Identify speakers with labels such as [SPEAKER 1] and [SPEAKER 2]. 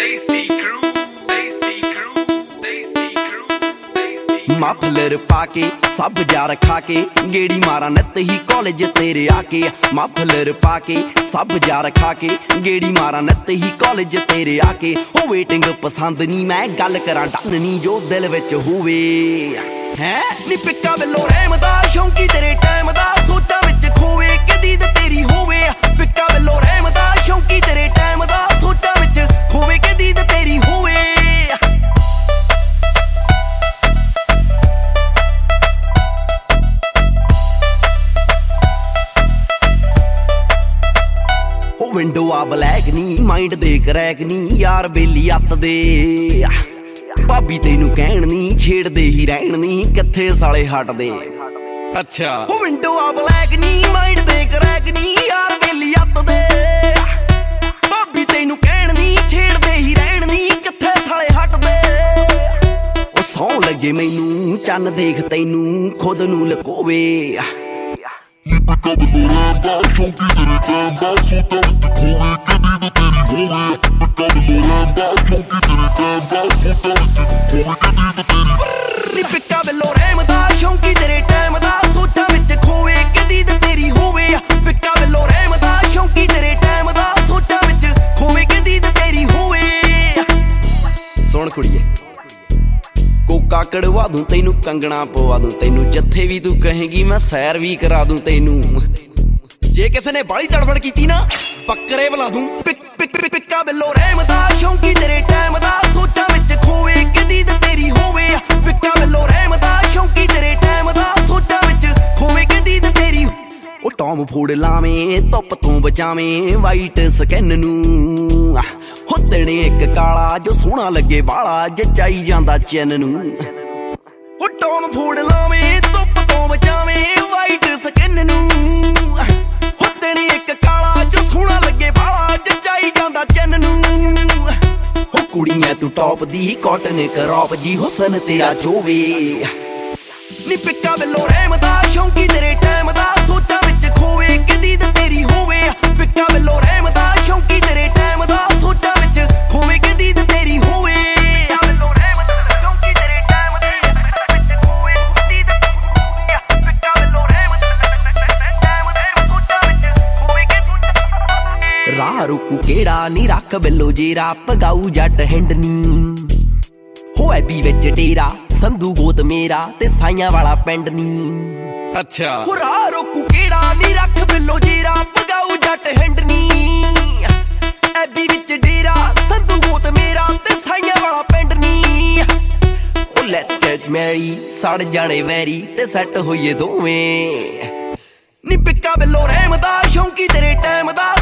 [SPEAKER 1] Muffler पाके सब jar खाके गेड़ी मारा नत ही कॉलेज तेरे आके। मफलर पाके सब जार खाके गेड़ी मारा नत ही कॉलेज तेरे आके। हो वेटिंग पसंद नी मैं गल करा डन नी जो दिल विच होवे है नी। पिक्का बिलो रहमदा शौंकी तेरे टाइम दा सोचा विच खोवे कि दीद तेरी होवे। पिक्का बिलो रहमदा शौंकी तेरे टाइम दा सोचा विच खोवे कि दीद तेरी होवे। विंडो आ ब्लैक नी माइंड दे क्रैक नी यार बेली अत दे। भाभी तेनू कहण नी छेड़दे ही रहण नी किथे साले हट दे। अच्छा विंडो आ ब्लैक नी माइंड दे क्रैक नी यार बेली अत दे। भाभी तेनू कहण नी छेड़दे ही रहण नी किथे साले हट दे। ओ सौं लगे मैनू चन्न देख तैनू खुद नू लकोवे।
[SPEAKER 2] पिक्का बिलो रहमदा शौंकी तेरे टाइम दा सोचा विच खोवे कि दीद तेरी होवे। पिक्का बिलो रहमदा शौंकी तेरे टाइम दा सोचा विच खोवे कि दीद तेरी।
[SPEAKER 1] पिक्का बिलो रहमदा शौंकी तेरे टाइम दा सोचा विच खोवे कि दीद तेरी होवे। पिक्का बिलो रहमदा शौंकी तेरे टाइम दा सोचा विच खोवे कि दीद तेरी होवे। सुन कुड़िए कोका कड़वा दूं तैनू कंगना पवा दूं तैनू जत्थे भी तू कहेगी मैं सैर भी करा दूं तैनू। जे किसी ने बाली तड़फड़ कीती ना बकरे बुला दूं। पिक्का बिलो रहमदा शौंकी तेरे टाइम दा सोचा विच खोवे कि दीद तेरी होवे। पिक्का बिलो रहमदा शौंकी तेरे टाइम दा सोचा विच खोवे कि दीद तेरी। ओ टॉम फोड़ लावें धुप तों बचावें वाइट स्किन नू। हो तेने एक काला जो सोहना लगे बाला जचाई जांदा चैन नू। ओ टॉम फोड़ लावें धुप तों बचावें वाइट स्किन नू। हो तेने एक काला जो सोहना लगे बाला जचाई जांदा चैन नू। हो कुड़ियां तू टॉप दी कॉटन क्रॉप जी हुसन तेरा जोवे नी। पिक्का बिलो रहमदा शौंकी तेरे टाइम दा सोचा विच खोवे कि दीद तेरी होवे। पिक्का बिलो रहमदा शौंकी तेरे टाइम दा सोचा विच खोवे कि दीद तेरी होवे। राह रुकू केड़ा नी रख बिलो जेरा पगाऊ जट हिंडनी। हो ऐबी विच डेरा संधू गोत मेरा ते साइयां वाला पिंड नी। अच्छा हो राह रोकू केड़ा नी रख बिलो जेरा पगाऊ जट हिंडनी। ऐबी विच डेरा संधू गोत मेरा ते साइयां वाला पिंड नी। ओ लेट्स गेट मैरी सड़ जाने वैरी ते सैट होइए दोवें नी। पिक्का बिलो रहमदा शौंकी तेरे टाइम दा